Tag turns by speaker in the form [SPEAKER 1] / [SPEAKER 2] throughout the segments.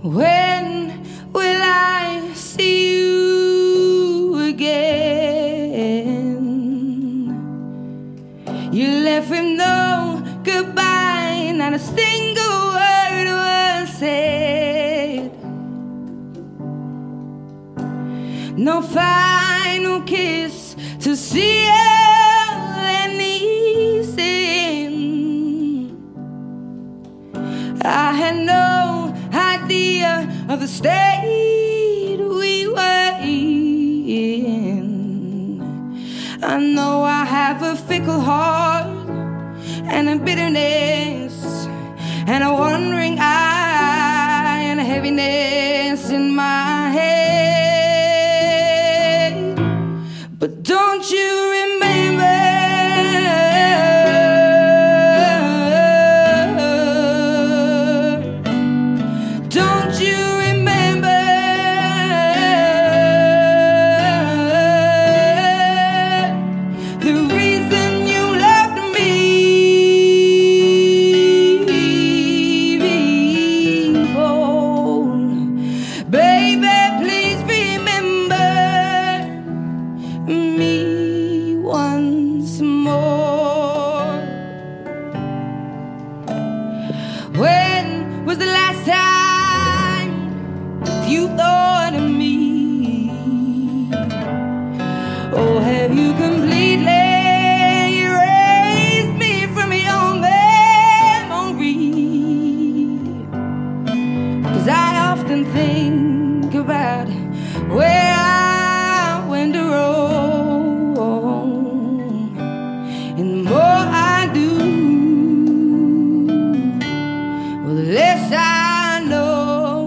[SPEAKER 1] When will I see you again? You left with no goodbye, not a single word was said. No final kiss to seal any sin. I had no idea of the state we were in. I know I have a fickle heart and a bitterness and a wandering eye and a heaviness in my head. But don't you remember? Don't you remember the reason you left me before? Baby, please remember me once more. When was the last time you thought of me? Or have you completely erased me from your memory? 'Cause I often think about where I went wrong, and the more I do, well, the less I know.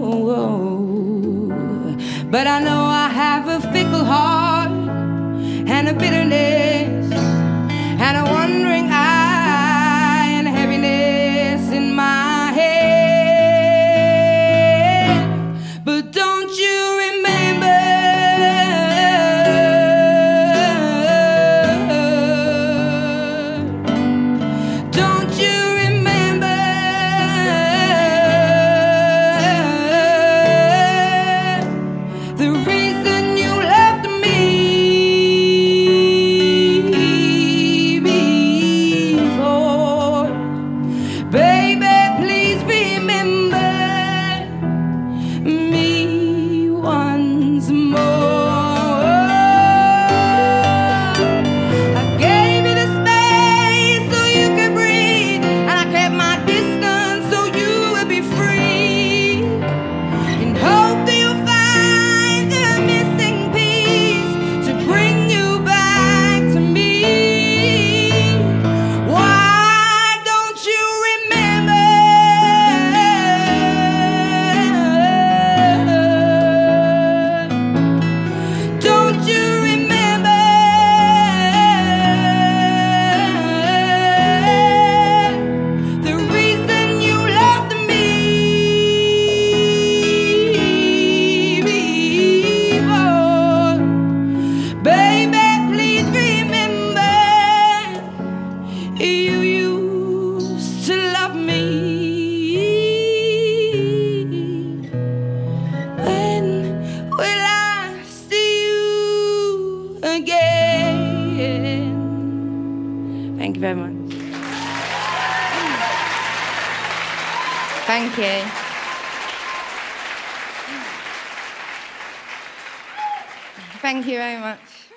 [SPEAKER 1] But I know I have a fickle heart and a bitterness and a wandering eye and a heaviness in my head. But don't you remember? Don't you remember the reason you left me before? Baby, please remember me once more. I gave you the space so you could breathe, and I kept my distance so you would be free. And hope that you'll find the missing piece to bring you back to me. Why don't you remember? Don't you remember the reason you left me before? Baby, please remember you used to love me. When will I see you again? Thank you very much. Thank you. Thank you very much.